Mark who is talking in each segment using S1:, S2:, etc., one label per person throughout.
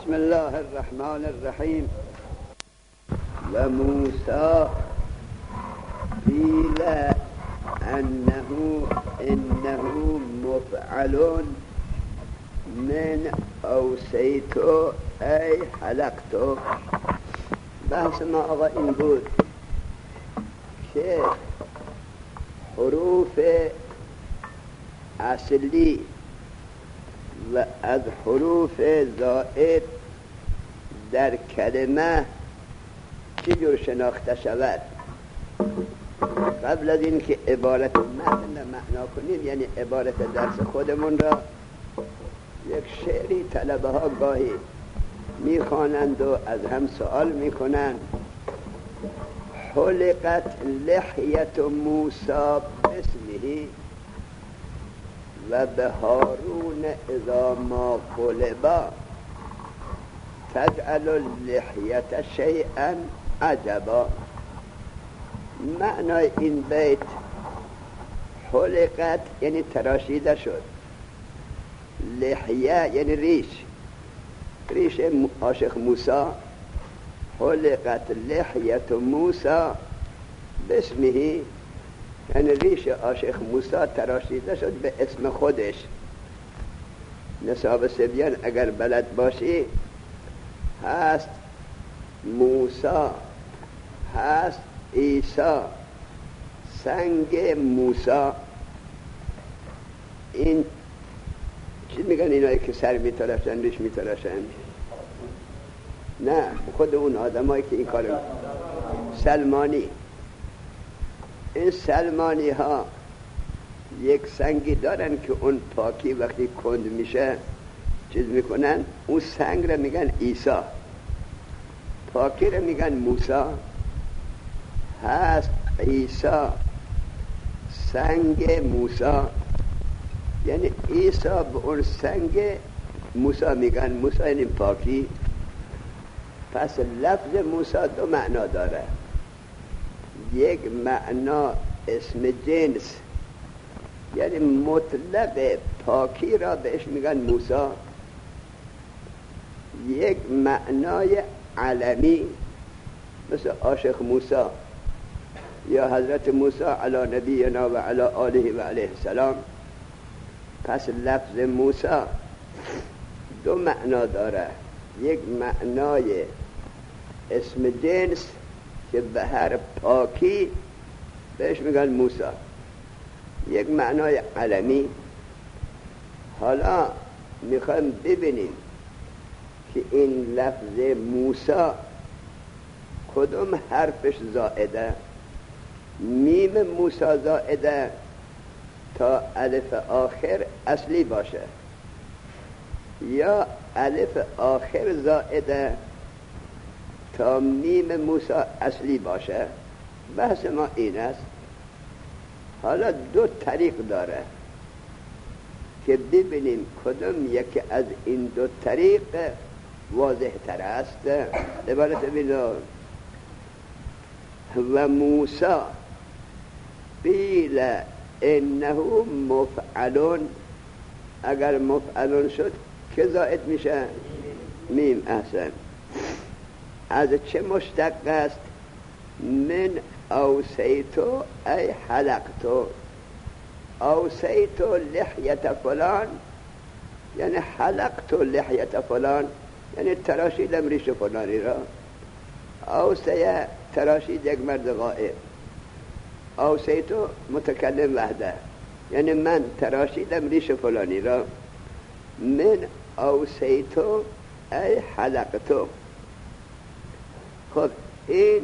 S1: بسم الله الرحمن الرحیم. و موسی قیل انه مفعل من اوصیت ای حلقت. بحث ما آقا این بود که حروف اصلی و از حروف زائد در کلمه چجور شناخته شود. قبل از این که عبارت متن معنا کنیم، یعنی عبارت درس خودمون را، یک شعری طلبه ها گاهی میخوانند و از هم سوال میکنند: حلقت لحیت موسی باسمه و به هارون اذا ما قلبا تجعل اللحیت شیئا عجبا. معنای این بیت حلقت یعنی تراشیده شد، لحیه یعنی ریش عاشق موسی. حلقت لحیت موسی باسمه یعنی ریش عاشق موسی تراشیده شد به اسم خودش. نصاب سبیان اگر بلد باشی هست موسی، هست عیسی، سنگ موسی. این چی میگن اینایی که سر میتراشن ریش میتراشن؟ نه، خود اون آدمایی که این کارو سلمانی. این سلمانی ها یک سنگی دارن که اون پاکی وقتی کند میشه چیز میکنن، اون سنگ را میگن عیسی، پاکی را میگن موسی. هست عیسی سنگ موسی، یعنی عیسی به اون سنگ موسی میگن. موسی یعنی پاکی. پس لفظ موسی دو معنا داره. یک معنا اسم جنس، یعنی مطلق پاکی را بهش میگن موسی. یک معنای علمی مثل عاشق موسی یا حضرت موسی علی نبینا و علی آله و علیه السلام. پس لفظ موسی دو معنا داره. یک معنای اسم جنس که به هر پاکی بهش میگن موسی، یک معنای علمی. حالا میخوایم ببینیم که این لفظ موسی کدوم حرفش زائده. میم موسی زائده تا الف آخر اصلی باشه، یا الف آخر زائده تا میم موسی اصلی باشه. بحث ما این است. حالا دو طریق داره که ببینیم کدوم یکی از این دو طریق واضح تر است. عبارت بینو: و موسی قیل انه مفعل. اگر مفعل شد که زائد میشه؟ میم. احسن. از چه مشتق است؟ من اوصیتو ای حلقتو. اوصیتو لحیت فلان یعنی حلقتو لحیت فلان، یعنی تراشیدم ریش فلانی را. اوصیه تراشید یک مرد غائب. اوصیتو متکلم وحده، یعنی من تراشیدم ریش فلانی را. من اوصیتو ای حلقتو. خب این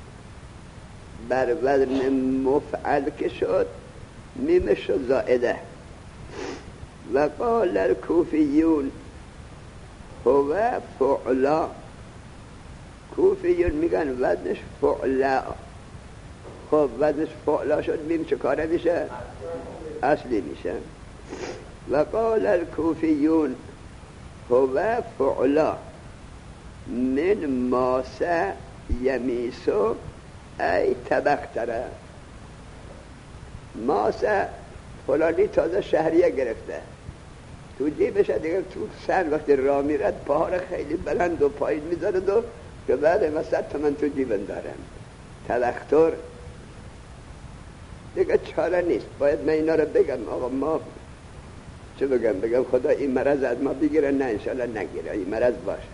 S1: بر وزن مفعل که شد میمش شد زائده. و قال الکوفیون هو فعلا. کوفیون میگن وزنش فعلا. خب وزنش فعلا شد، میم چه کاره میشه؟ اصلی میشه. و قال الکوفیون هو فعلا من ماسه یمیسو ای تبختره. ماسه فلانی تازه شهریه گرفته، تو جیبش دیگه تو سر وقتی راه میرد پاها را خیلی بلند و پایین میذارد و که بله من 100 تومن تو جیبم دارم. تلختور دیگه چاره نیست، باید من اینا رو بگم آقا ما چه بگم خدا این مرض از ما بگیره؟ نه انشالله نگیره این مرض باشه.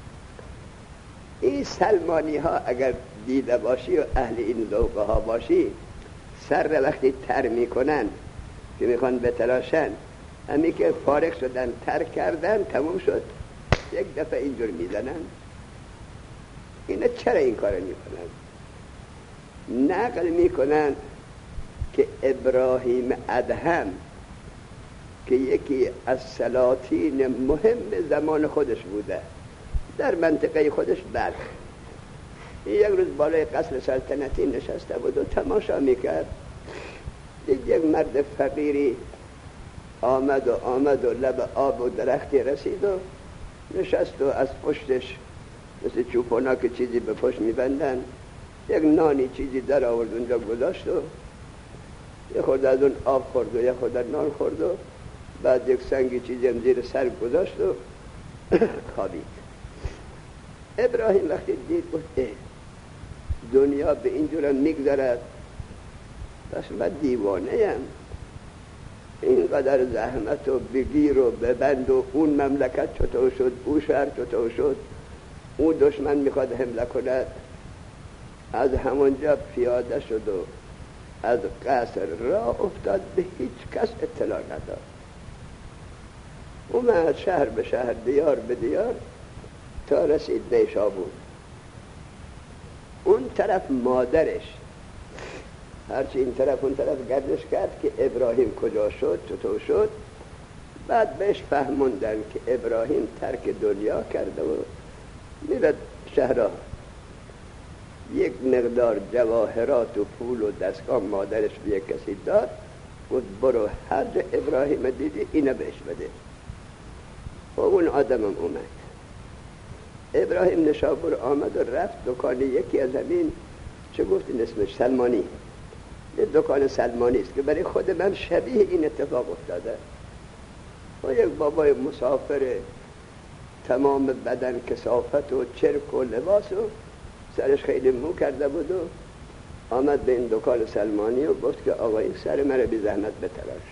S1: این سلمانی ها اگر دیده باشی و اهل این ذوقه ها باشی، سر را وقتی تر میکنن که میخوان بتراشن، همی که فارغ شدن تر کردن تموم شد یک دفعه اینجور میزنن. اینا چرا این کار میکنن؟ نقل میکنن که ابراهیم ادهم که یکی از سلاطین مهم زمان خودش بوده در منطقه خودش، بلخ، یک روز بالای قصر سلطنتی نشسته بود و تماشا میکرد. یک مرد فقیری آمد و لب آب و درختی رسید و نشست و از پشتش مثل چوپانا که چیزی به پشت میبندن یک نانی چیزی در آورد اونجا گذاشت و یه خورده از اون آب خورد و یه خورده نان خورد و بعد یک سنگی چیزی هم زیر سر گذاشت و خوابید. ابراهیم وقتی دید بود دنیا به اینجور میگذرد، بس من دیوانه ام، اینقدر زحمت و بگیر و ببند و اون مملکت چطور شد، او شهر چطور شد، او دشمن میخواد حمله کند، از همونجا پیاده شد و از قصر راه افتاد، به هیچ کس اطلاع نداد. اومد شهر به شهر، دیار به دیار، تا رسید نیشابور. اون طرف مادرش هرچی این طرف اون طرف گردش کرد که ابراهیم کجا شد، چطور شد. بعد بهش فهموندن که ابراهیم ترک دنیا کرده و میرد شهرها. یک مقدار جواهرات و پول و دستگاه مادرش به یک کسی داد، گفت برو هر جا ابراهیم دیدی اینو بهش بده. و اون آدمم اومد. ابراهیم نشابور آمد و رفت دکان یکی از همین چه گفتین اسمش، سلمانی، یه دکان سلمانی است که برای خود من شبیه این اتفاق افتاده. و یک بابای مسافر تمام بدن کثافت و چرک و لباس و سرش خیلی مو کرده بود و آمد به این دکان سلمانی و گفت که آقا این سر مرا بی زحمت بتراش.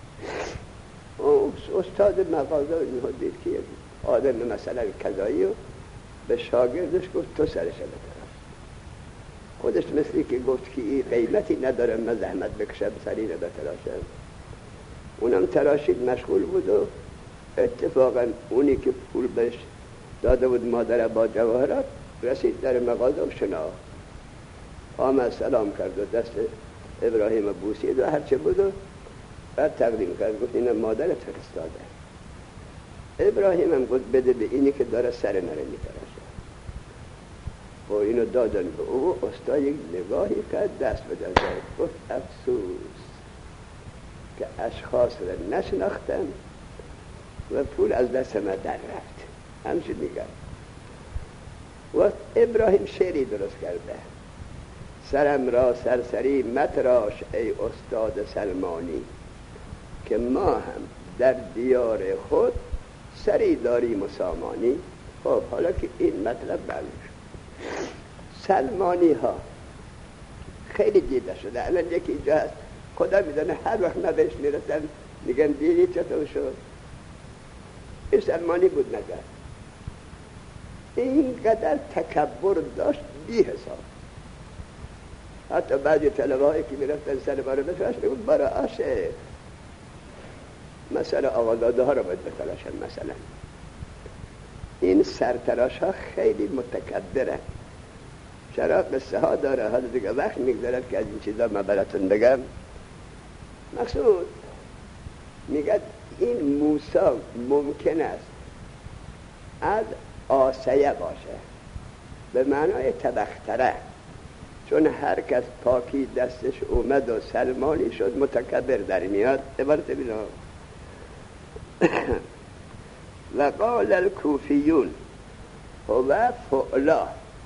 S1: استاد مغازه اینها دید که یک آدم مثلا کذایی و به شاگردش گفت تو سرش بتراش. خودش مثلی که گفت که این قیمتی نداره من زحمت بکشم سری رو بتراشم. اونم تراشید مشغول بود و اتفاقا اونی که پول بهش داده بود مادر با جواهرات رسید در مغازه و شناخت. آمد سلام کرد و دست ابراهیم بوسید و هرچه بود و بعد تقدیم کرد، گفت اینم مادرت فرستاده. ابراهیم هم گفت بده به اینی که داره سر نره میتراشه. و اینو دادن به او. استاد یک نگاهی کرد، دست به دست گفت افسوس که اشخاص را نشناختم و پول از دست من در رفت. همچون میگم. و ابراهیم شعری درست کرده، سرم را سرسری متراش ای استاد سلمانی، که ما هم در دیار خود سری داریم و سامانی. خب حالا که این مطلب بلش سلمانی ها خیلی دیده شده. الان یکی جا هست خدا میدونه هر وقت من بهش میرسن میگن دیدی چطور شد. این سلمانی بود نگرد، اینقدر تکبر داشت بی حساب. حتی بعضی طلبه هایی که میرفتن سر باره بتراش میگون برای آشه مثلا آقازاده ها رو باید بتراشن. مثلا این سرتراش ها خیلی متکبرن. چرا قصه ها داره، حالا دیگه وقت میگذارد که از این چیزا من براتون بگم. مقصود میگه این موسی ممکن است از آسیه باشه به معنای تبختره، چون هر کس پاکی دستش اومد و سلمانی شد متکبر در میاد. عبارت بینا و قال الکوفیون هو فعلا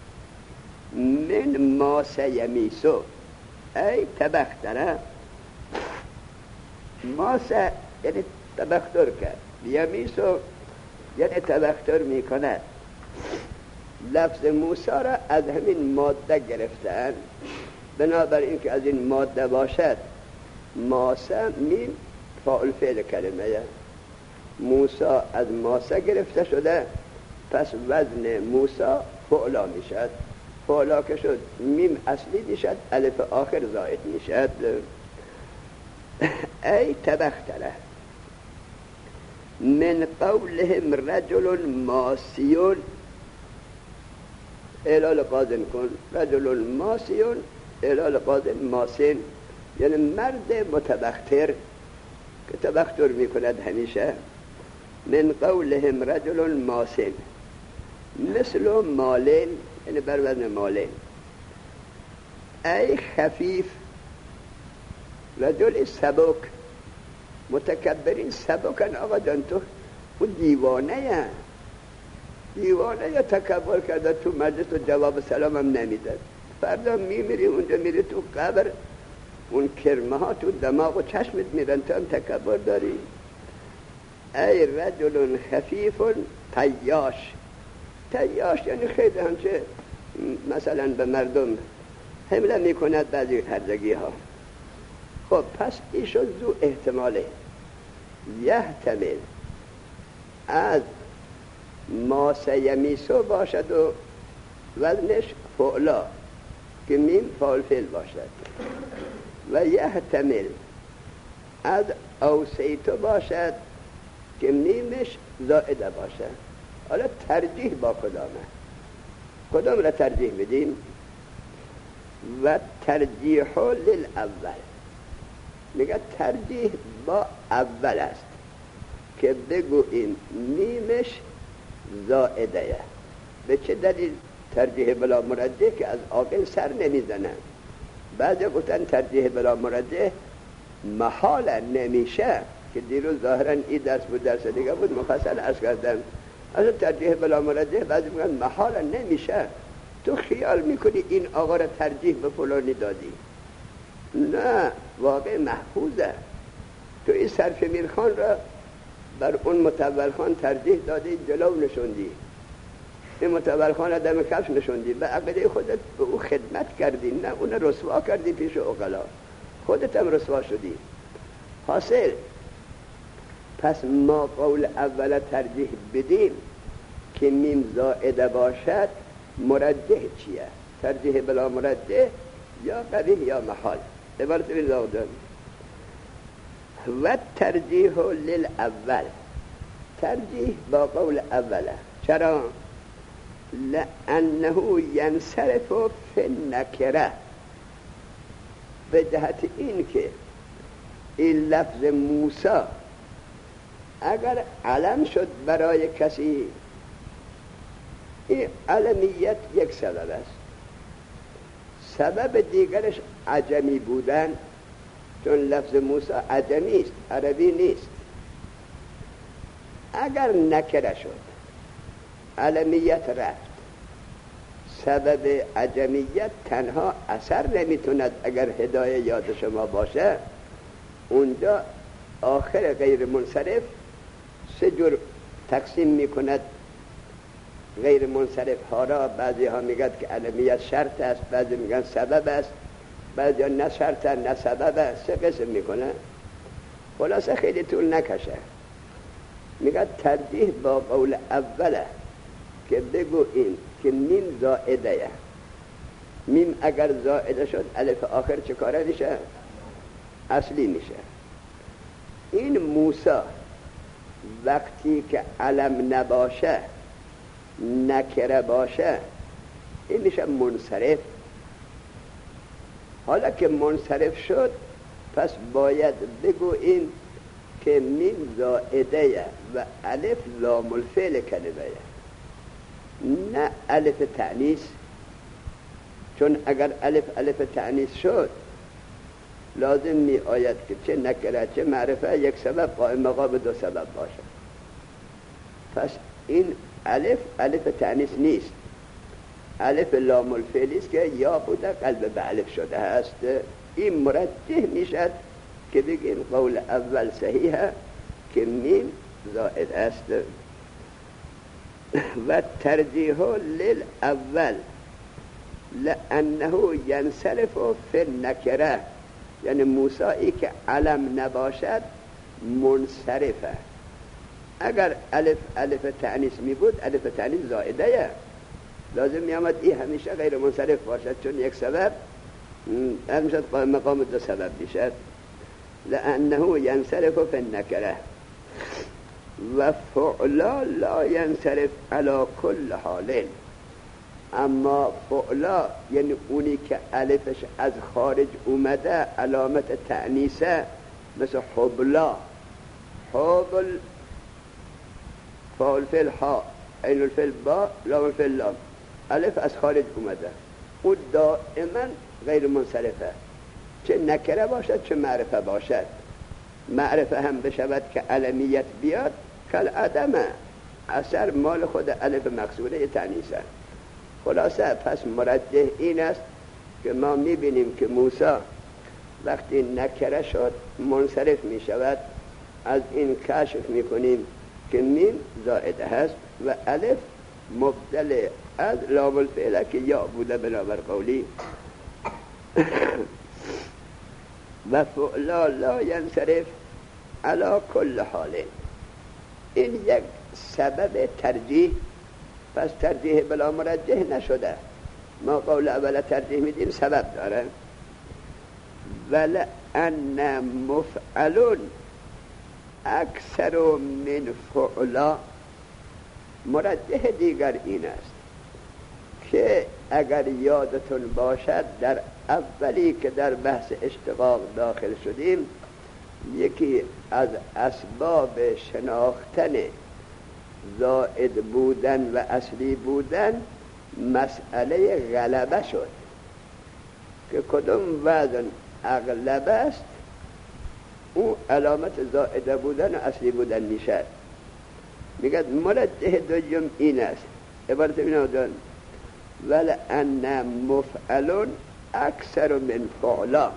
S1: من ماسه یمیسو ای تبختره. ماسه یعنی تبختر کرد، یمیسو یعنی تبختر می کند. لفظ موسی را از همین ماده گرفتن، بنابراین که از این ماده باشد ماسه میم فاعل فعل کلمه موسی از ماسه گرفته شده، پس وزن موسی فعلا میشد. فعلا که شد میم اصلی میشد، الف آخر زائد میشد. ای تبختره من قولهم رجل ماسیون، اعلال قاضن کن، رجل ماسیون اعلال قاضن ماسین، یعنی مرد متبختر که تبختر میکند همیشه. من قولهم رجل ماسین مثل مالین، یعنی بر وزن مالین. ای خفیف رجل سبک، متکبرین سبکن. آقا جان تو اون دیوانه یا تکبر کرده تو مجلس و جواب سلام هم نمیداد. فردا میمیری اونجا میری تو قبر، اون کرمه ها تو دماغ و چشمت میرن، تو هم تکبر داری. ای رجل خفیف طیاش. طیاش یعنی خیلی همچه مثلا به مردم حمله میکند بعضی هرزگی ها. خب پس ایشون دو احتماله، یحتمل از ماسه یمیسو باشد و وزنش فعلا که میم فاعل فعل باشد، و یحتمل از اوسیتو باشد که میمش زائده باشد. حالا ترجیح با کدام را ترجیح بدیم؟ و ترجیح للاول، میگه ترجیح با اول است که بگوییم میمش زائده. به چه دلیل ترجیح بلا مرجح؟ که از عاقل سر نمیزنن. بعضی گفتن ترجیح بلا مرجح محال نمیشه، که دیروز ظاهرا این درس بود، درس دیگه بود مفصل عرض کردم. از ترجیح بلا مرجح بعضی میگن محال نمیشه. تو خیال میکنی این آقا را ترجیح به فلانی دادی؟ نه، واقع محفوظه. تو این صرف میرخان را بر اون متول خان ترجیح دادی، جلو نشوندی. این متول خان را دم کفش نشوندی، به عقیده خودت به او خدمت کردی، نه اون رسوا کردی پیش عقلا، خودت هم رسوا شدی. حاصل پس ما قول اول ترجیح بدیم که میم زائده باشد، مرجح چیه؟ ترجیح بلا مرجح یا قبیح یا محال. عبارت بزاودن و ترجیح للاول، ترجیح با قول اوله. چرا؟ لانه ینصرف فی النکره، به جهت این که این لفظ موسی اگر علم شد برای کسی، این علمیت یک سبب است. سبب دیگرش عجمی بودن، چون لفظ موسی عجمی است، عربی نیست. اگر نکره شد علمیت رفت، سبب عجمیت تنها اثر نمیتوند اگر هدایه یاد شما باشه. اونجا آخر غیر منصرف سه جور تقسیم میکند غیر منصرف ها را. بعضی ها میگن که علمیت شرط است، بعضی میگن سبب است، بعضی ها نه شرط نه سبب است. سه قسم میکنه. خلاصه خیلی طول نکشه. میگن ترجیح با قول اوله که بگوییم که میم زائده. میم اگر زائده شد الف آخر چه کاره میشه؟ اصلی میشه. این موسی وقتی که علم نباشه، نکره باشه، این میشه منصرف. حالا که منصرف شد پس باید بگوییم که میم زائده و الف لام الفعل کلمه، نه الف تأنیث. چون اگر الف تأنیث شد لازم می آید که چه نکره چه معرفه یک سبب قائم مقام دو سبب باشه. پس این الف تأنیث نیست، الف لام الفعلی است که یا بوده قلب به الف شده است. این مرجح میشد که بگیم قول اول صحیحه که میم زائد است. و ترجیح للاول لانه ینصرف فی النکره، یعنی موسی که علم نباشد منصرفه. اگر الف تعنیس می بود، الف تعنیس زائده لازم می آمد این همیشه غیر منصرف باشد، چون یک سبب همیشه مقام دو سبب میشد. لانه ینصرف فی النکره و فعلا لا ینصرف علی کل حال. اما فعلا یعنی اونی که الفش از خارج اومده علامت تعنیسه، مثل حبلا، حبل، فاول فی الحا، عین الفی با، لام الفی لام، الف از خارج اومده، او دائما غیر منصرفه، چه نکره باشد چه معرفه باشد. معرفه هم بشود که علمیت بیاد کل عدمه، اثر مال خود الف مقصوده تعنیسه. خلاصه پس مرجح این است که ما میبینیم که موسی وقتی نکره شد منصرف میشود، از این کشف میکنیم که میم زائده هست و الف مبدل از لام الفعل که یا بوده بنابر قولی. و فعلا لا ینصرف علی کل حال. این یک سبب ترجیح، پس ترجیح بلا مرجح نشده. ما قول اول ترجیح میدیم سبب داره. ولأن مفعل اکثر من فعلا. مرجح دیگر این است که اگر یادتون باشد در اولی که در بحث اشتقاق داخل شدیم، یکی از اسباب شناختن زائد بودن و اصلی بودن مسئله غلبه شد که کدام وزن اغلب است او علامت زائده بودن و اصلی بودن میشد. میگه مرجح دوم این است، عبارت اینا دارن ولأن مفعل اکثر من فعلا.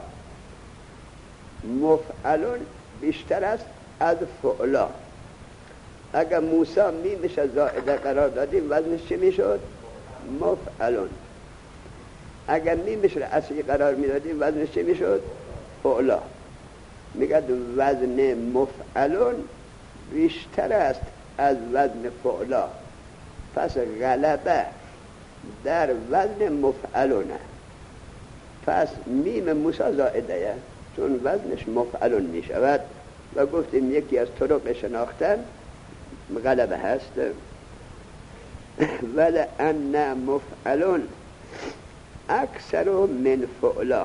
S1: مفعل بیشتر است از فعلا. اگر موسی میمش زائده قرار دادیم وزنش چی میشد؟ مفعلون. اگر میمش اصلی قرار میدادیم وزنش چی میشد؟ فعلا. میگه وزن مفعلون بیشتر است از وزن فعلا، پس غلبه در وزن مفعلونه. پس میم موسی زائده چون وزنش مفعلون میشود و گفتیم یکی از طرق شناختن غلبه هست. ولأن مفعلون اکثر من فعلا.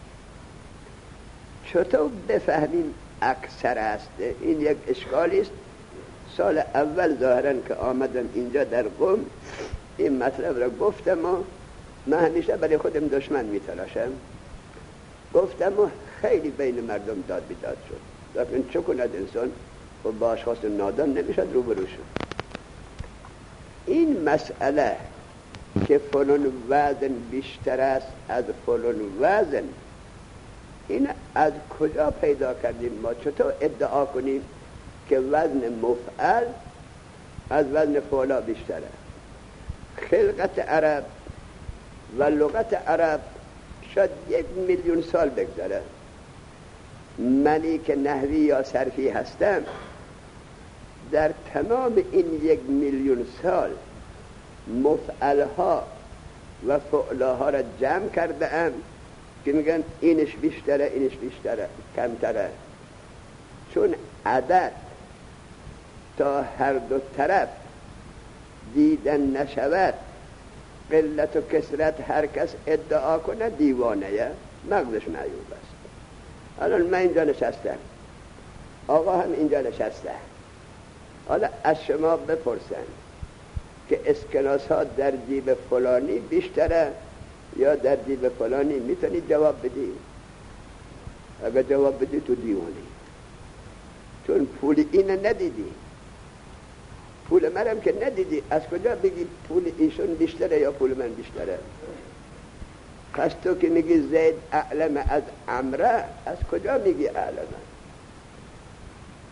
S1: چطور بفهمیم اکثر است؟ این یک اشکالی است. سال اول ظاهرا که آمدم اینجا در قم این مطلب را گفتم و من همیشه برای خودم دشمن میتلاشم. گفتم و خیلی بین مردم داد بیداد شد، لیکن چه کند انسان و با اشخاص نادان نمیشد روبرو شد. این مسئله که فلان وزن بیشتر است از فلان وزن، این از کجا پیدا کردیم؟ ما چطور ادعا کنیم که وزن مفعل از وزن فعلا بیشتره؟ خلقت عرب و لغت عرب شاید 1,000,000 سال بگذره. منی که نحوی یا صرفی هستم در تمام این 1,000,000 سال مفعلها و فعلاها را جمع کرده ام که میگن اینش بیشتره اینش بیشتره کمتره، چون عدد تا هر دو طرف دیدن نشود، قلت و کثرت هر کس ادعا کنه دیوانه، مغزش معیوب است. الان من اینجا نشستم، آقا هم اینجا نشسته، حالا از شما بپرسن که اسکناس ها در جیب فلانی بیشتره یا در جیب فلانی، میتونی جواب بدی؟ اگر جواب بدی تو دیوانی، چون پول اینو ندیدی، پول منم که ندیدی، از کجا بگی پول ایشون بیشتره یا پول من بیشتره؟ پس تو که میگی زید اعلم از عمره، از کجا میگی اعلمه؟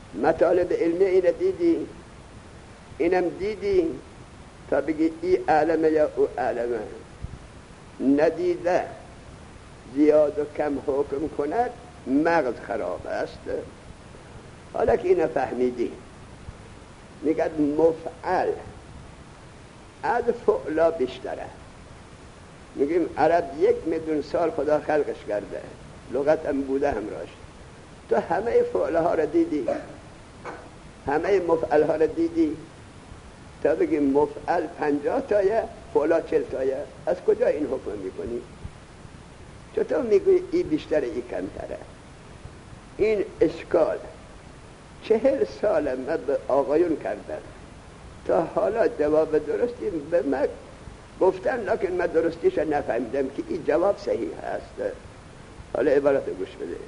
S1: مطالب علمی اینه دیدی، اینم دیدی تا بگی ای علمه یا او علمه. ندیده زیاد و کم حکم کند مغز خراب است. حالا که اینو فهمیدی، میگد مفعل از فعلا بیشتره. میگیم عرب 1,000,000 سال خدا خلقش کرده، لغت هم بوده همراش. تو همه فعلها را دیدی، همه مفعل ها را دیدی، تا بگیم مفعل 50 تایه فعلا 40 تایه. از کجا این حکم میکنی؟ چطور میگوی ای بیشتره ای کمتره؟ این اشکال 40 سال من به آقایون کردم، تا حالا جواب درستی به من گفتن، لکن من درستیش نفهمیدم که این جواب صحیح هست. حالا عبارت گوش بده.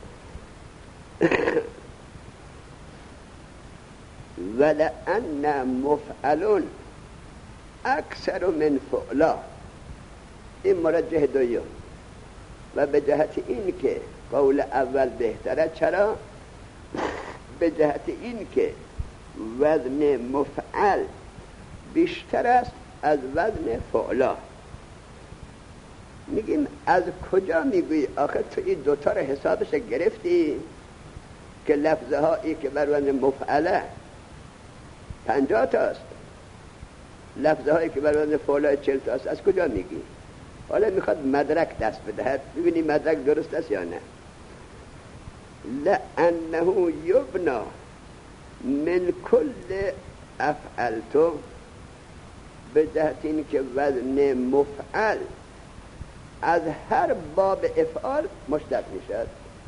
S1: ولأن مفعلون اکثر من فعلا، این مرجح دویم و به جهت این که قول اول بهتره. چرا؟ به جهت این که وزن مفعل بیشتر است از وزن فعلا. میگیم از کجا میگویی؟ آخه تو این دوتا رو حسابش گرفتی که لفظه هایی که بر وزن مفعله 50 تاست، لفظه هایی که بر وزن فعلا 40 تاست. از کجا میگی؟ حالا میخواد مدرک دست بدهد، ببینی مدرک درست است یا نه. لأنه یبنا من کل افعلتو، به جهت این که وزن مفعل از هر باب افعال مشتق میشد.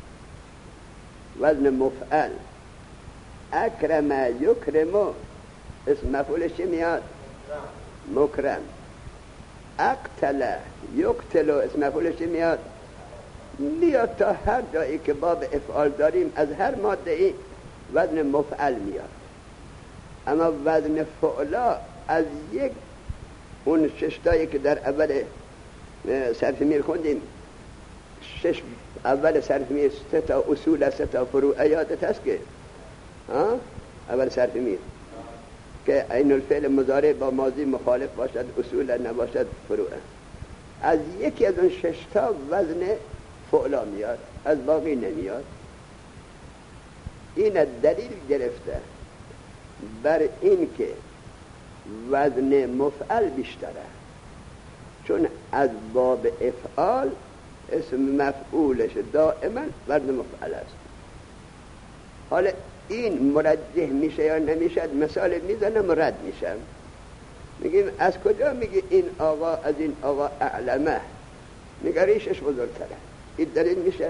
S1: وزن مفعل اکرم یکرمو اسم مفعولش چی میاد؟ مکرم. اقتل یقتلو اسم مفعولش چی میاد؟ میاد. تا هر جایی که باب افعال داریم از هر ماده ای وزن مفعل میاد. اما وزن فعلا از یک اون 6 تایی که در اول صرف میر خوندیم، 6 اول صرف میر 3 تا اصول 3 تا فروع یادت هست که اول صرف میر که عین الفعل مضارع با ماضی مخالف باشد، اصول نباشد، فروع. از یکی از اون 6 تا وزن فعلا میاد، از باقی نمیاد. این دلیل گرفته بر این که وزن مفعل بیشتره، چون از باب افعال اسم مفعولش دائما وزن مفعل است. حالا این مرجح میشه یا نمیشه؟ مثال میزنم رد میشم. میگیم از کجا میگی این آقا از این آقا اعلمه؟ میگه ریشش بزرگتره. این دلیل میشه؟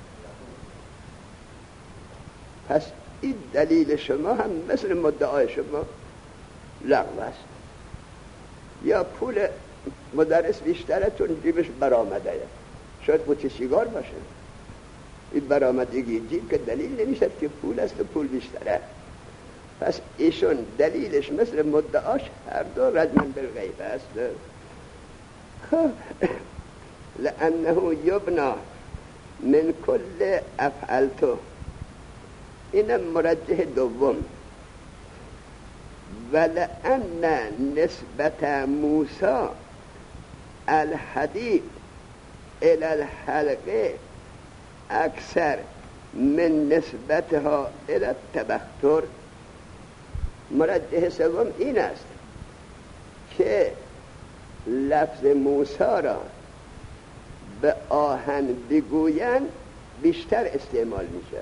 S1: پس این دلیل شما هم مثل مدعای شما لغو است. یا پول مدرس بیشتره چون جیبش برآمده، شاید بوتی سیگار باشه. این برآمدگی جیب که دلیل نمیشه که پول است و پول بیشتره. پس ایشون دلیلش مثل مدعاش هر دو رجمن بالغیب است. لأنه یبنا من کل افعلتو، اینم مرجح دوم. ولأن نسبت موسی الحدید الى الحلقه اکثر من نسبتها الى التبختر. مرجح سوم این است که لفظ موسی را به آهن بگویند بیشتر استعمال میشه،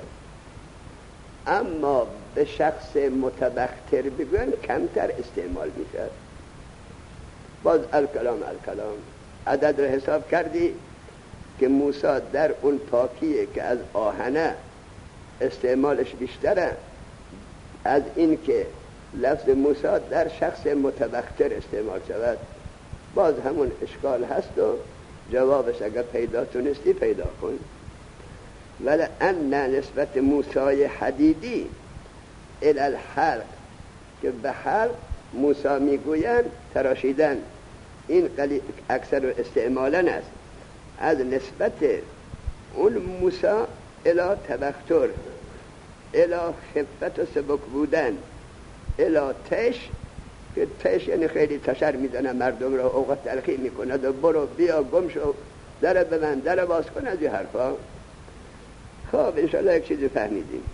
S1: اما به شخص متبختر بگویند کمتر استعمال میشه. باز الکلام عدد رو حساب کردی که موسی در اون پاکیه که از آهنه استعمالش بیشتره از این که لفظ موسی در شخص متبختر استعمال شود. باز همون اشکال هست و جوابش اگر پیدا تونستی پیدا کن. ولأن نسبت موسی حدیدی الی الحلق، که به حلق موسی میگویند تراشیدن، این اکثر استعمالن است، از نسبت اون موسی الی تبختر، الا خفت و سبک بودن، الا تش، که تش یعنی خیلی تشر میزنه مردم رو، اوقات تلخی میکنه و برو بیا گم شو، در ببند، در باز کن، از این حرفا. خب انشاءالله یک چیزی فهمیدیم.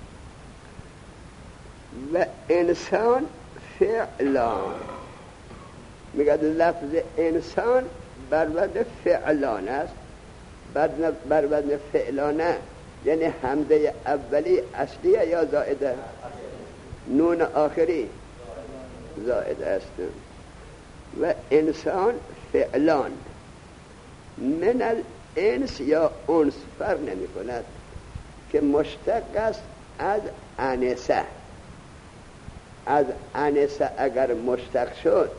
S1: و انسان فعلان، میگه لفظ انسان بر وزن فعلان است، بر وزن فعلانه، یعنی حمزه اولی اصلیه یا زائده؟ نون آخری زائده است. و انسان فعلان، من الانس یا انس فرق نمی کند که مشتق است از انسه. از انسه اگر مشتق شد،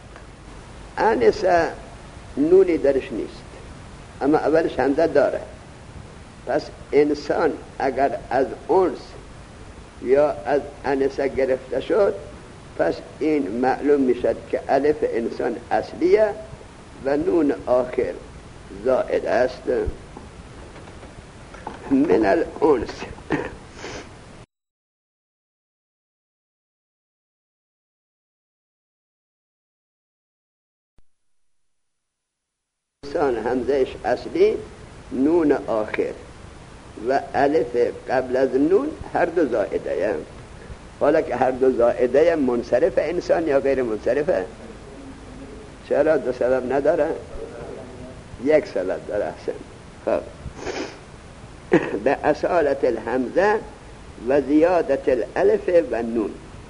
S1: انسه نونی درش نیست اما اولش حمزه داره، پس انسان اگر از انس یا از انسه گرفته شد، پس این معلوم میشد که الف انسان اصلیه و نون آخر زائد است. من الانس، انسان همزهش اصلی، نون آخر و الف قبل از نون هر دو زائده. حالا که هر دو زائده، منصرف انسان یا غیر منصرفه؟ چرا؟ دو سبب نداره؟ یک سبب داره. احسن. خب به اصالت الحمزه و زیادت الالف و نون.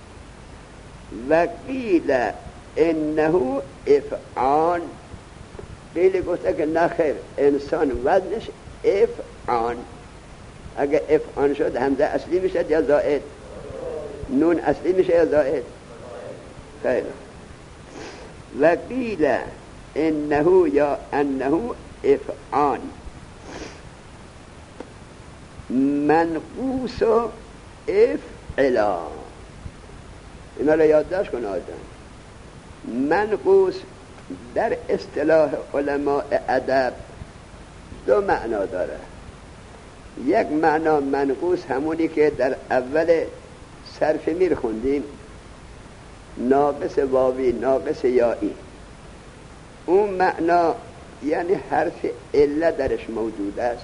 S1: و قیل انه افعان، قیل گفته که نخیر، انسان وزنش افعان. اگه افعان شد حمزه اصلی میشد یا زائد؟ نون اصلی میشه یا زائد؟ خیلی. و قیل انه یا انه افعان منقوص و افعلا. اینا رو یادداشت کن آدم. منقوص در اصطلاح علماء ادب دو معنا داره. یک معنا منقوص همونی که در اول صرف میر خوندیم، ناقص واوی ناقص یایی. اون معنا یعنی حرف عله درش موجود است،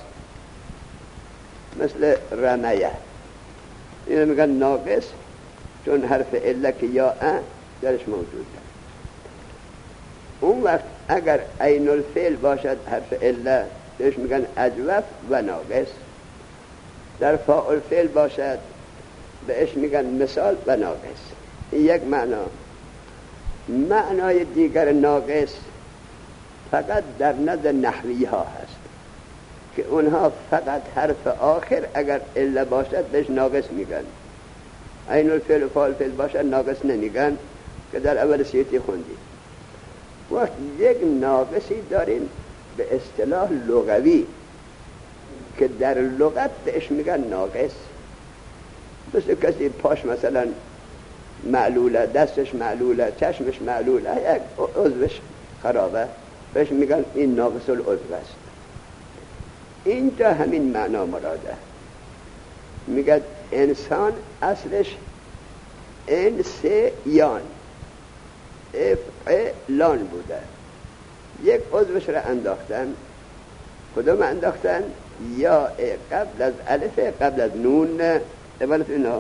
S1: مثل رمیه، اینو میگن ناقص چون حرف عله که یا درش موجود است. اون وقت اگر عین الفعل باشد حرف عله بهش میگن اجوف و ناقص. در فاء الفعل باشد بهش میگن مثال و ناقص. این یک معنا. معنای دیگر ناقص فقط در نزد نحوی ها هست که اونها فقط حرف آخر اگر عله باشد بهش ناقص میگن. عین الفعل و فاء الفعل باشد ناقص نمیگن که در اول سیوطی خوندیم. وقت یک ناقصی داریم به اصطلاح لغوی که در لغت بهش میگن ناقص. مثل کسی پاش مثلا معلوله، دستش معلوله، چشمش معلوله، یک عضوش خرابه، بهش میگن این ناقص العضو است. اینجا همین معنا مراده. میگه انسان اصلش انسیان افعلان بوده، یک عضوش را انداختن. کدوم انداختن؟ یا قبل از الف قبل از نون عبارت اینا.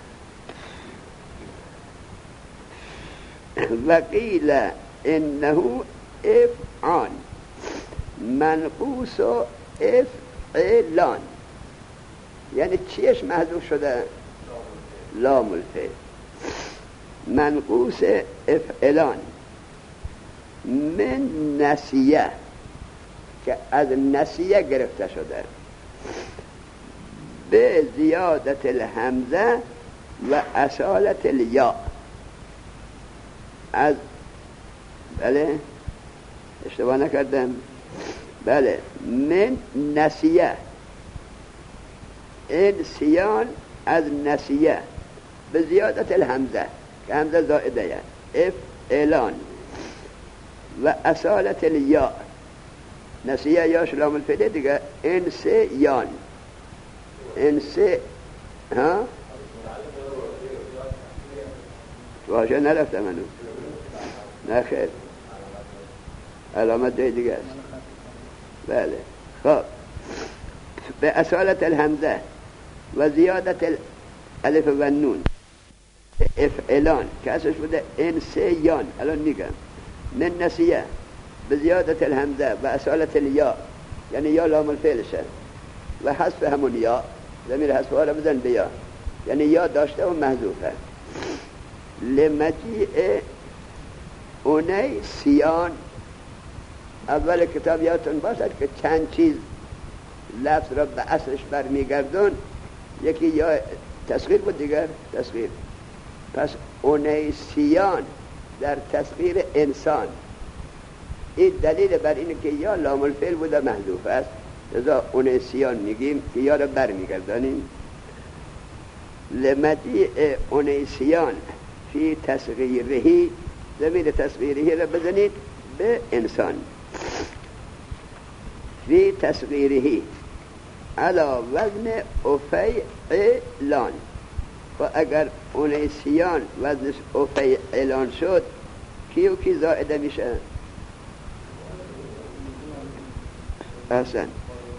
S1: و قیل انه افعان منقوص و افعلان، یعنی چیش محذوف شده؟ لام الفعل. منقوص افعلان من نسیه، که از نسیه گرفته شده، به زیادت الحمزه و اصالت الیا. از بله اشتباه نکردم، بله، من نسیه، انسیان از نسیه به زیادت الحمزه که حمزه زائده افعلان و اصالت الیا. نسیه یا شلام الفعل دیگه، انسیان، انسی ها واژه نرفتم منو نه خیر علامت جای دیگه است. بله خب به اصالت الهمزه و زیادت الالف و نون افعلان که اصلش بوده انسیان، الان میگم من نسیه به زیادت الهمزه و اصالت الیا، یعنی یا لام الفعلشه و حذف همون یا، ضمیر حذف ها را بزن به یا، یعنی یا داشته و محذوفه. لمجیء اونی سیان، اول کتاب یادتون باشد که چند چیز لفظ را به اصلش برمیگردون، یکی یا تصغیر بود دیگر تصغیر، پس اونیسیان در تصغیر انسان، این دلیل بر اینه که یا لام الفعل بوده محذوف است، لذا اونیسیان میگیم که یا را برمیگردانیم. لمجیء اونیسیان فی تصغیرهی، ضمیر تصغیرهی را بزنید به انسان، فی تصغیرهی علا وزن افیعلان، و اگر اونیسیان وزنش افیعلان شد کی و کی زائده میشه؟ احسن.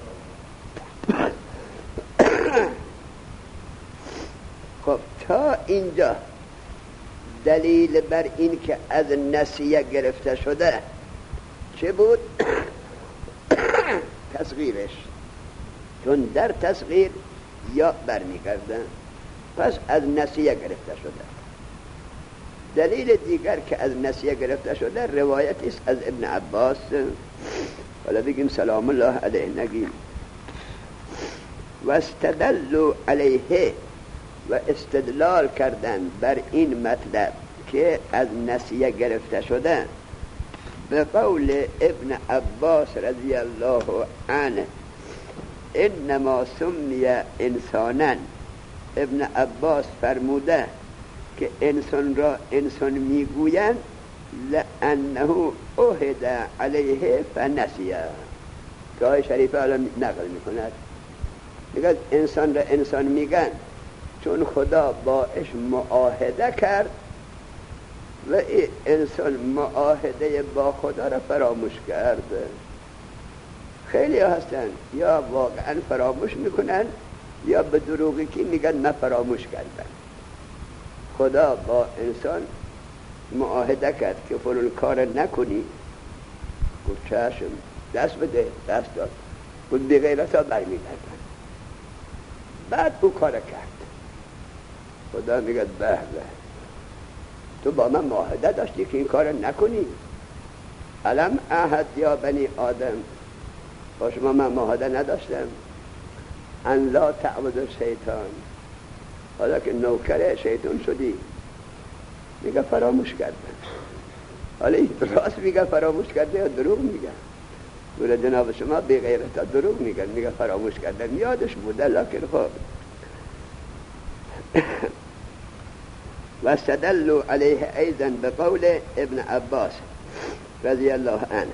S1: خب تا اینجا دلیل بر این که از نسیه گرفته شده چه بود؟ تصغیرش، چون در تصغیر یا برمیگردن، پس از نسیه گرفته شده. دلیل دیگر که از نسیه گرفته شده روایتی است از ابن عباس، حالا بگیم سلام الله علیه نگیم. و استدلوا علیه، و استدلال کردن بر این مطلب که از نسیه گرفته شده به قول ابن عباس رضی الله عنه انما سمی انسانا. ابن عباس فرموده که انسان را انسان میگویند لانه عهد علیه فنسیه، که آیه شریفه الان نقل میکند، میگه انسان را انسان میگن چون خدا باش معاهده کرد و این انسان معاهده با خدا را فراموش کرد. خیلی هستن یا واقعا فراموش میکنن یا به دروغی که میگن من فراموش کردم. خدا با انسان معاهده کرد که فلان کار نکنی، گفت چشم، دست بده، دست داد، گفت بی غیرتا برمیگردن، بعد او کار کرد. خدا میگه به به، تو با من معاهده داشتی که این کار نکنی، علم عهد یا بنی آدم، با شما من معاهده نداشتم ان لا تعبد شیطان، حالا که نوکر شیطان شدی. میگه فراموش کردن. حالا راست میگه فراموش کرده یا دروغ میگه؟ گوره جناب شما بی غیرتا دروغ میگن، میگه فراموش کردن، یادش بوده لکن خب. و استدلوا علیه ایضا بقول ابن عباس رضی الله عنه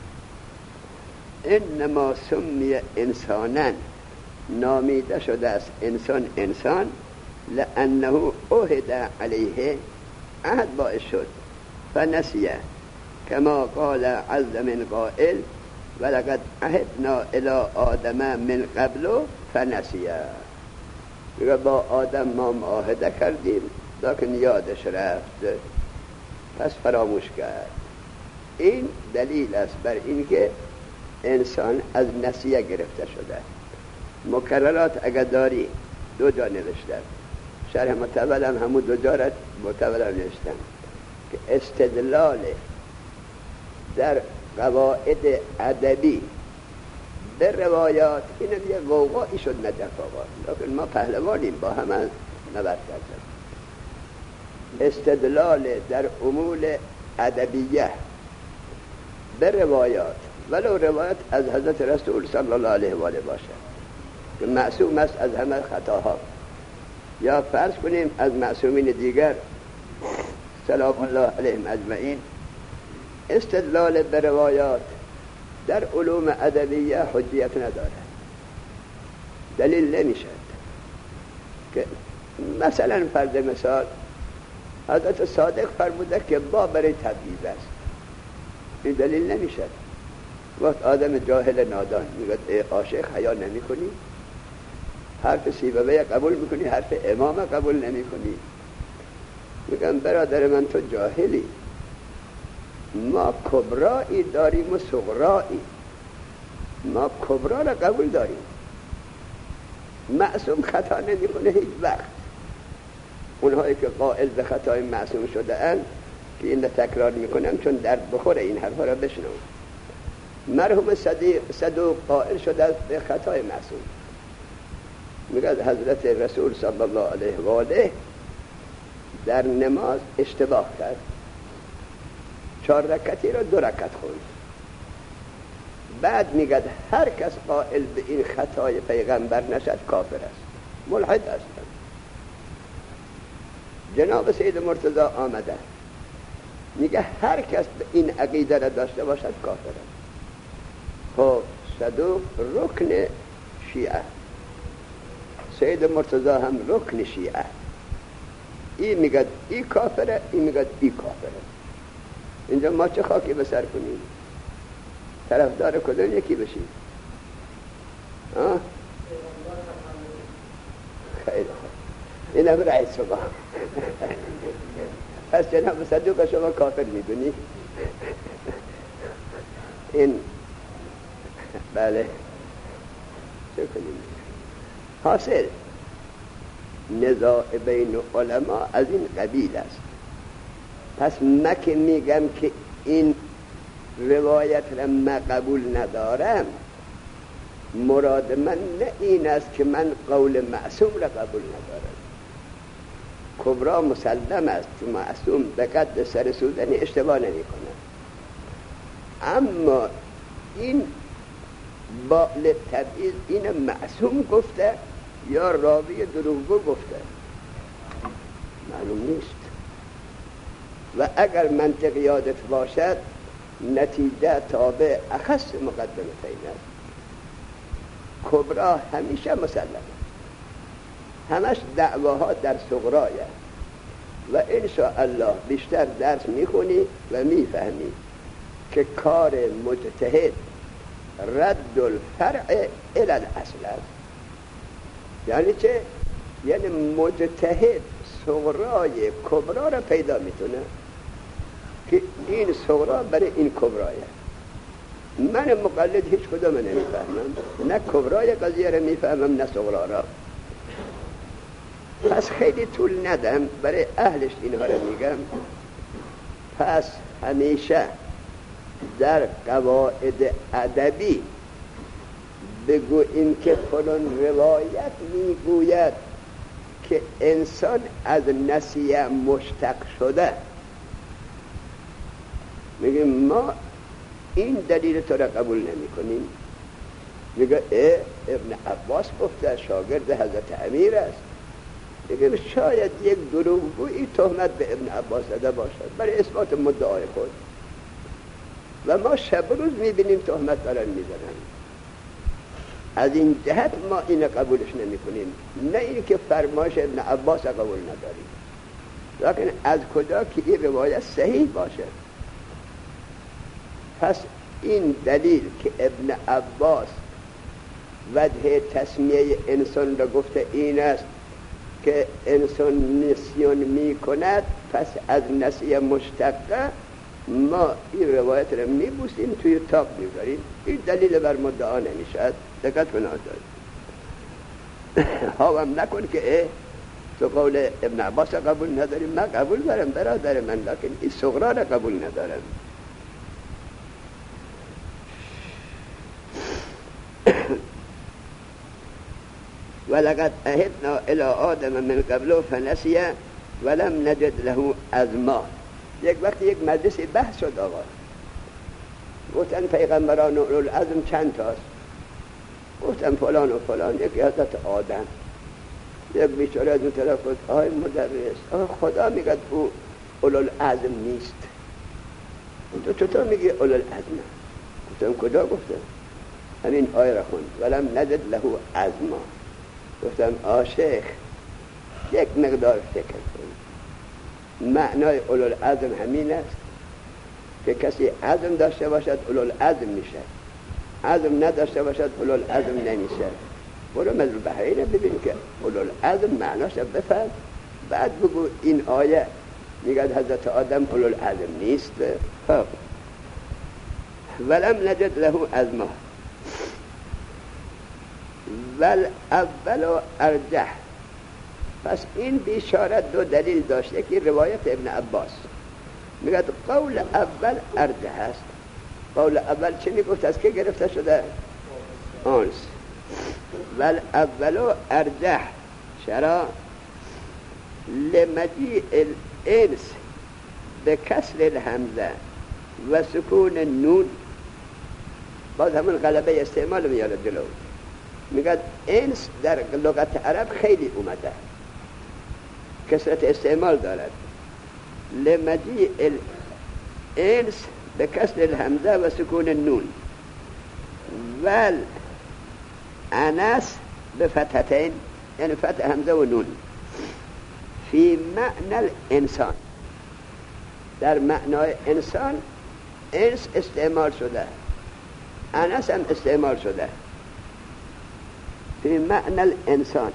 S1: انما سمی انسانا، نامیده شده است انسان انسان لانه عهد علیه، عهد باعث شد، فنسیه کما قال عز من قائل ولقد عهدنا الی آدم من قبل فنسیه، میگه با آدم ما معاهده کردیم لیکن یادش رفت پس فراموش کرد. این دلیل است بر این که انسان از نسیه گرفته شده. مکررات اگر داری دو جا نوشتن، شرح متول هم همون دو جا را متول نوشتن که استدلال در قواعد ادبی به روایات، این یه وقوعی شد نه تفاوت، لیکن ما پهلوانیم با هم نبرد کردن. استدلال در امور ادبیه به روایات، ولو روایت از حضرت رسول صلی الله علیه و آله باشد که معصوم است از همه خطاها، یا فرض کنیم از معصومین دیگر سلام الله علیهم اجمعین، استدلال به روایات در علوم ادبیه حجیت نداره، دلیل نمیشد. که مثلا فرض مثال حضرت صادق فرموده که با برای تبعیض است. این دلیل نمیشه. وقت آدم جاهل نادان میگه ای عاشق حیا نمی کنی؟ حرف سیبویه قبول میکنی، حرف امام قبول نمی کنی؟ میگم برادر من تو جاهلی، ما کبرایی داریم و صغرایی. ما کبرا را قبول داریم. معصوم خطا نمی کنه هیچ وقت. اونهایی که قائل به خطای معصوم شده اند که این تکرار میکنم چون درد بخوره این حرفا را بشنو. مرحوم صدوق قائل شده به خطای معصوم. میگه حضرت رسول صلی الله علیه و آله در نماز اشتباه کرد، 4 رکعتی را 2 رکعت خوند. بعد میگه هر کس قائل به این خطای پیغمبر نشد کافر است، ملحد است. جناب سید مرتضی آمده میگه هر کس به این عقیده را داشته باشد کافر است. خب صدوق رکن شیعه، سید مرتضی هم رکن شیعه. این میگه ای کافره، این میگه ای کافره. اینجا ما چه خاکی به سر کنیم؟ طرفدار کدوم یکی بشیم؟ خیلی خوب، این هم رئیس شما. پس جناب صدوق شما کافر میدونی؟ این بله چه کنیم؟ حاصل نزاع بین علما از این قبیل است. پس من که میگم که این روایت را من قبول ندارم، مراد من نه این است که من قول معصوم را قبول ندارم. کبرا مسلم است، معصوم به قد سر سودنی اشتباه نمی کنه. اما این با لتبعیض این معصوم گفته یا راوی دروغگو گفته معلوم نیست. و اگر منطق یادت باشد نتیجه تابع اخص مقدمتین است. کبرا همیشه مسلمه، همش دعواها در صغرایه. و انشاءالله بیشتر درس میخونی و میفهمی که کار مجتهد رد الفرع الى الاصل است. یعنی چه؟ یعنی مجتهد صغرای کبرا را پیدا میتونه که این صغرا برای این کبرایه. من مقلد هیچ کدوم نمیفهمم، نه کبرای قضیه را میفهمم نه صغرا را. پس خیلی طول ندم، برای اهلش اینها را میگم. پس همیشه در قواعد ادبی بگو این که فلان روایت میگوید که انسان از نسیه مشتق شده، میگه ما این دلیل تو را قبول نمی کنیم. میگه ابن عباس گفته شاگرد حضرت امیر است. میگه شاید یک دروغگویی تهمت به ابن عباس زده باشد برای اثبات مدعای خود، و ما شب روز میبینیم تهمت دارن میزنن. از این جهت ما این قبولش نمی کنیم، نه این که فرمایش ابن عباس قبول نداریم. لیکن از کجا که این روایت صحیح باشه؟ پس این دلیل که ابن عباس وجه تسمیه انسان را گفته این است که انسان نسیان می کند، پس از نسیه مشتقه ما این روایت را می بوسیم توی تاق می‌ذاریم. این دلیل بر مدعا نمیشد. دقت کن آزاد هاوام نکن که تو قول ابن عباس قبول نداریم. من قبول دارم برادر من، لیکن این صغرا را قبول ندارم. ولقد عهدنا الى آدم من قبل فنسي ولم نجد له عزما. یک وقت یک مجلسی بحث شد آقا، گفتن پیغمبران اولوالعزم چند تاست؟ گفتن فلان و فلان. یکی حضرت آدم، یک بیچاره از اون طرف گفت آی مدرس، خدا میگه او اولوالعزم نیست، تو چطور میگی اولوالعزم؟ گفتم کجا گفتم؟ همین آیه را خوند ولم نجد له عزما. گفتم شیخ یک مقدار فکر کن، معنای اولوالعزم همین است که کسی عزم داشته باشد اولوالعزم میشه، عزم نداشته باشد اولوالعزم نمیشه. برو مثل بحرین ببین که اولوالعزم معناش بفهم، بعد بگو این آیه میگه حضرت آدم اولوالعزم نیست. خب ولم نجد له عزما والاول ارجح. پس این بیشارت دو دلیل داشته که روایت ابن عباس میگه قول اول ارجح است. قول اول چه میگفت؟ از که گرفته شده؟ آنس. والاول ارجح چرا؟ لمجیء الانس بکسر الهمزه و سکون النون. باز همون غلبه استعمال میاره جلو. میگه انس در لغت عرب خیلی اومده، کثرت استعمال دارد. لمجیء الانس بکسر الهمزه و سکون النون والانس بفتحتين، یعنی فتح همزه و نون. فی معنی الانسان، در معنای انسان انس استعمال شده، انس هم استعمال شده. فی معنی الانسان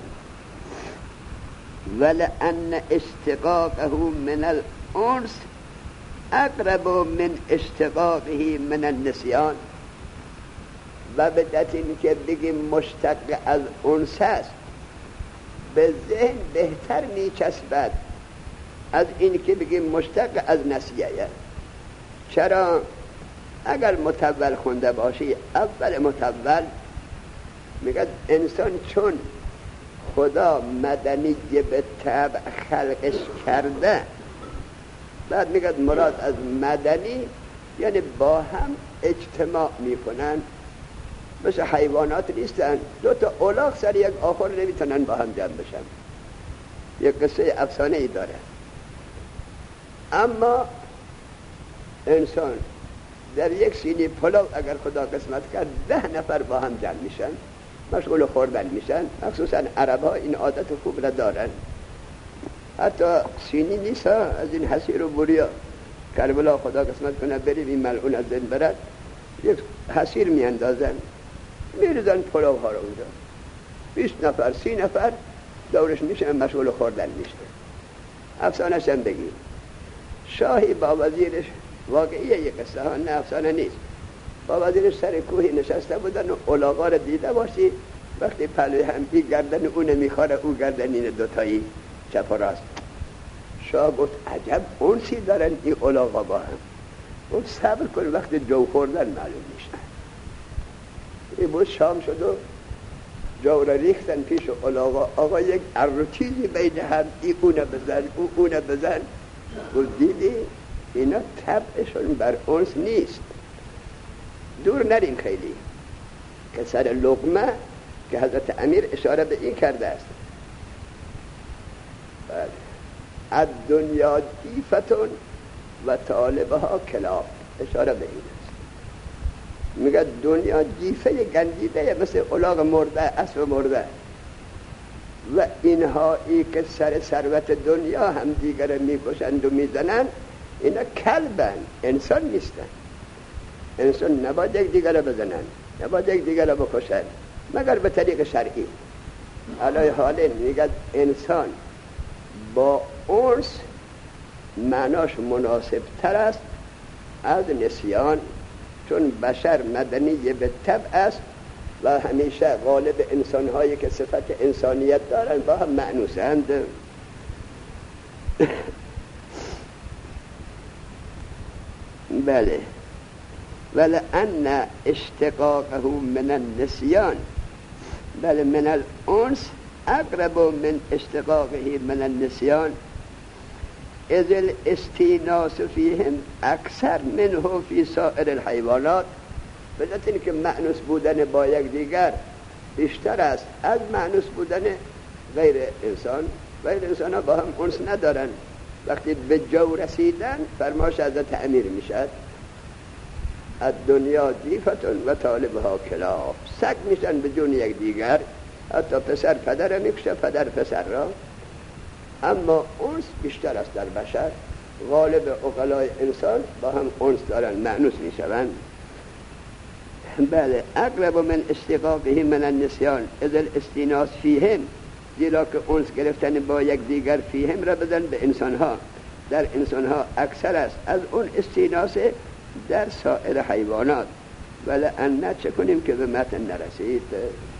S1: ولأن اشتقاقه من الانس اقرب من اشتقاقه من النسیان. و به دلیل اینکه بگیم مشتق از انس است به ذهن بهتر میچسبد از این که بگیم مشتق از نسیه. چرا؟ اگر متول خونده باشی، اول متول میگه انسان چون خدا مدنی به طبع خلقش کرده، بعد میگه مراد از مدنی یعنی با هم اجتماع میکنن، مثل حیوانات نیستن، دو تا الاغ سر یک آخر نمیتونن با هم جمع بشن. یک قصه افسانه ای داره. اما انسان در یک سینی پلاو اگر خدا قسمت کرد 10 نفر با هم جمع میشن، مشغول خوردن میشن. مخصوصا عرب ها این عادت خوب را دارن. حتی سینی نیست ها، از این حسیر و بوریا کربلا خدا قسمت کنه بریم این ملعون از دن برد، یک حسیر میاندازن میریزن پلاو ها رو اونجا، 20 نفر 30 نفر دورش میشن مشغول خوردن میشه. افسانه شم بگیم شاهی با وزیرش، واقعیه یک قصه ها، نه افسانه نیست، با وزیرش سر کوهی نشسته بودن و الاغا رو دیده باشی وقتی پلوی هم بی گردن اونه میخوره او گردن این دوتایی چپ و راست. شاه گفت عجب اونسی دارن این الاغا با هم. گفت صبر کن وقتی جو خوردن معلوم میشن. این بود شام شد و جو را ریختن پیش الاغا. آقا یک ارو چیزی بین هم ای اونه بزن او اونه بزن. گفت دیدی اینا طبعشون بر اونس نیست. دور نرین خیلی که سر لقمه که حضرت امیر اشاره به این کرده است، الدنیا دیفتون و طالبها کلاب، اشاره به این است. میگه دنیا جیفه گندیده مثل الاغ مرده، اسب مرده، و اینها ای که سر ثروت دنیا هم دیگر میکشند و میزنند، اینا کلبن، انسان نیستن. انسان نباید یک دیگر رو بزنن، نباید یک دیگر رو بکشن مگر به طریق شرعی. علی حالین میگه انسان با انس معناش مناسب تر است از نسیان، چون بشر مدنی به طبع است و همیشه غالب انسان‌هایی که صفت انسانیت دارن با هم مأنوسند. بله. ولأن اشتقاقه من النسیان، بل من الانس اقرب من اشتقاقه من النسیان، اذ الاستیناس فیهم اکثر منه فی سائر الحیوانات. بذات این که مأنوس بودن با یک دیگر بیشتر است از مأنوس بودن غیر انسان. غیر انسان ها با هم انس ندارن. وقتی به جو رسیدن فرماش حضرت امیر میشد الدنیا دیفتون و طالبها کلاب، سگ میشن به جون یک دیگر. حتی پسر پدر میکشه، پدر پسر را. اما انس بیشتر است در بشر. غالب عقلای انسان با هم انس دارن، مأنوس می شوند. بله، اقرب من اشتقاقه من النسیان اذ الاستیناس فیهم، زیرا که انس گرفتن با یک دیگر فیهم را بدن به انسانها، در انسانها اکثر است از اون استیناس در سایر حیوانات. ولی ان چه کنیم که به متن نرسید.